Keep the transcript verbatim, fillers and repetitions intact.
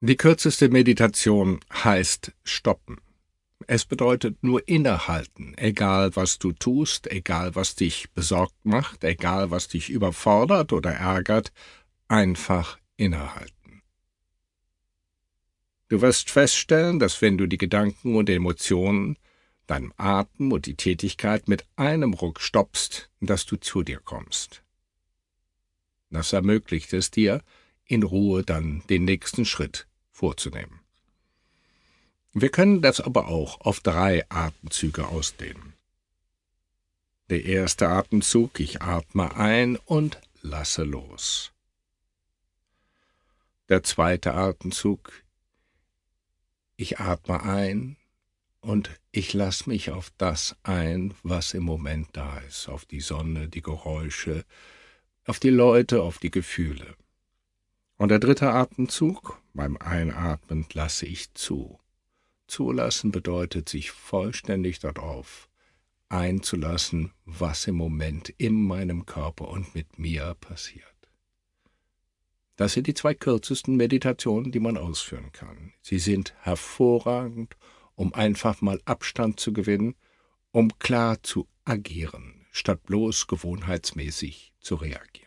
Die kürzeste Meditation heißt Stoppen. Es bedeutet nur innehalten, egal was du tust, egal was dich besorgt macht, egal was dich überfordert oder ärgert, einfach innehalten. Du wirst feststellen, dass wenn du die Gedanken und Emotionen, deinem Atem und die Tätigkeit mit einem Ruck stoppst, dass du zu dir kommst. Das ermöglicht es dir, in Ruhe dann den nächsten Schritt vorzunehmen. Wir können das aber auch auf drei Atemzüge ausdehnen. Der erste Atemzug, ich atme ein und lasse los. Der zweite Atemzug, ich atme ein und ich lasse mich auf das ein, was im Moment da ist, auf die Sonne, die Geräusche, auf die Leute, auf die Gefühle. Und der dritte Atemzug, beim Einatmen lasse ich zu. Zulassen bedeutet, sich vollständig darauf einzulassen, was im Moment in meinem Körper und mit mir passiert. Das sind die zwei kürzesten Meditationen, die man ausführen kann. Sie sind hervorragend, um einfach mal Abstand zu gewinnen, um klar zu agieren, statt bloß gewohnheitsmäßig zu reagieren.